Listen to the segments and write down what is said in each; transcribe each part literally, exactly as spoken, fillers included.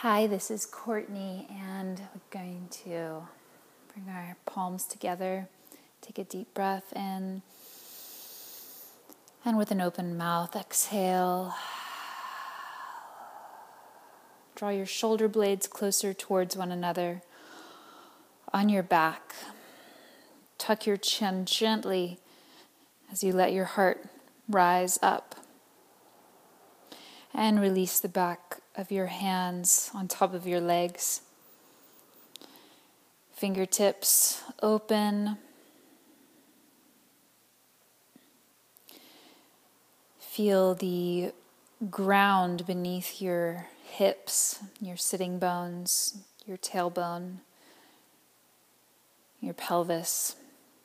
Hi, this is Courtney, and we're going to bring our palms together, take a deep breath in, and with an open mouth, exhale. Draw your shoulder blades closer towards one another on your back. Tuck your chin gently as you let your heart rise up. And release the back of your hands on top of your legs. Fingertips open. Feel the ground beneath your hips, your sitting bones, your tailbone, your pelvis.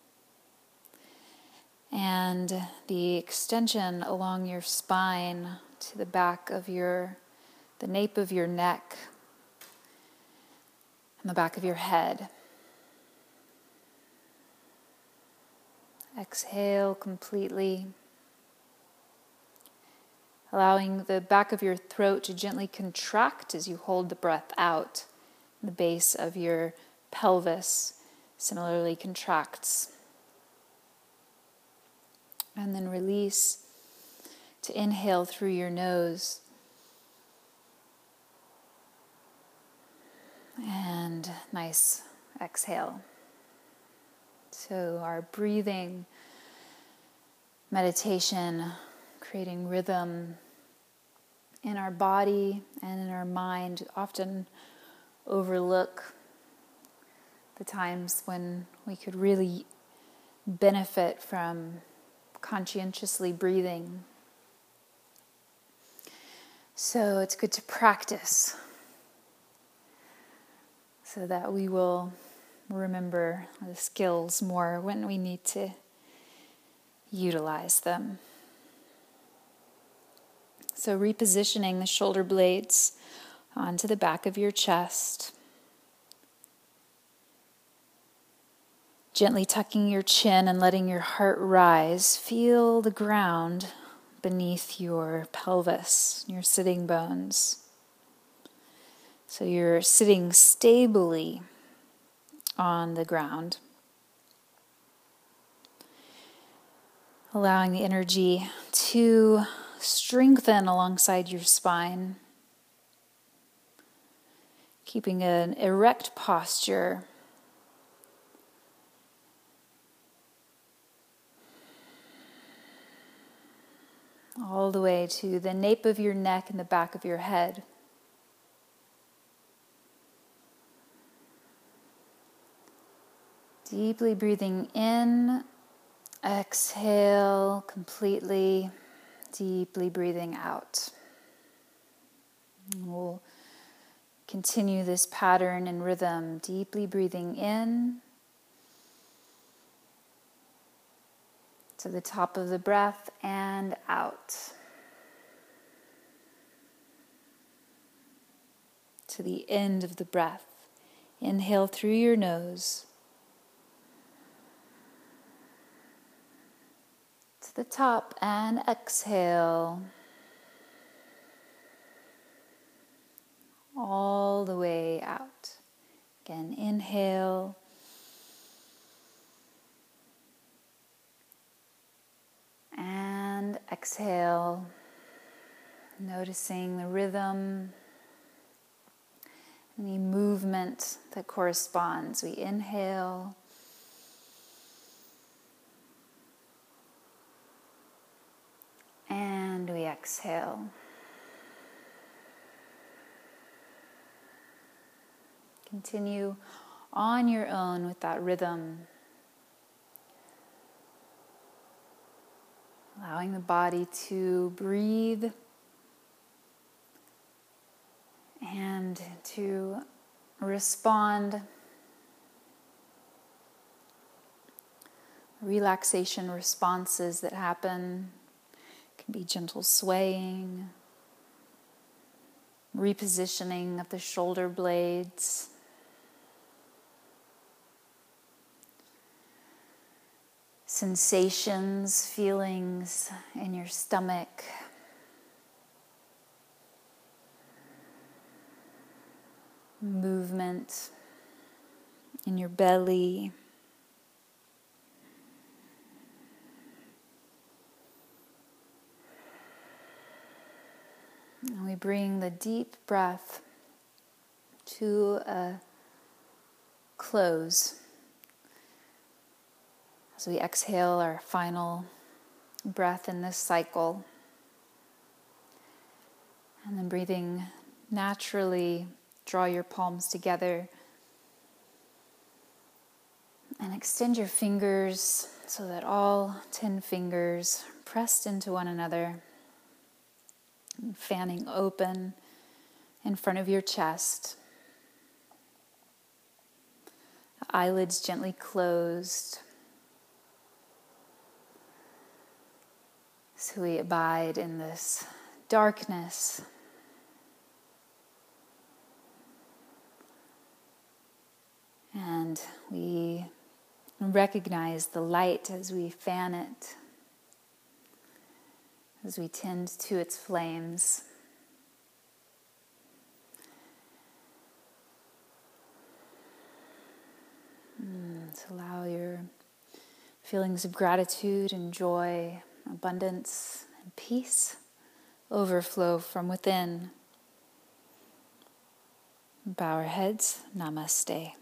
And the extension along your spine to the back of your, the nape of your neck, and the back of your head. Exhale completely, allowing the back of your throat to gently contract as you hold the breath out. The base of your pelvis similarly contracts. And then release to inhale through your nose. And nice exhale. So our breathing meditation, creating rhythm in our body and in our mind, often overlook the times when we could really benefit from conscientiously breathing. So it's good to practice so that we will remember the skills more when we need to utilize them. So repositioning the shoulder blades onto the back of your chest. Gently tucking your chin and letting your heart rise. Feel the ground beneath your pelvis, your sitting bones. So you're sitting stably on the ground. Allowing the energy to strengthen alongside your spine. Keeping an erect posture. All the way to the nape of your neck and the back of your head. Deeply breathing in, exhale completely, deeply breathing out. We'll continue this pattern and rhythm, deeply breathing in to the top of the breath and out to the end of the breath. Inhale through your nose to the top and exhale all the way out. Again, inhale. And exhale, noticing the rhythm, and the movement that corresponds. We inhale, and we exhale. Continue on your own with that rhythm. Allowing the body to breathe and to respond. Relaxation responses that happen can be gentle swaying, repositioning of the shoulder blades. Sensations, feelings in your stomach. movement in your belly. And we bring the deep breath to a close as we exhale our final breath in this cycle. And then breathing naturally, draw your palms together and extend your fingers so that all ten fingers are pressed into one another, and fanning open in front of your chest. Eyelids gently closed. So we abide in this darkness. And we recognize the light as we fan it, as we tend to its flames. Mm, so allow your feelings of gratitude and joy, abundance and peace overflow from within. Bow our heads. Namaste.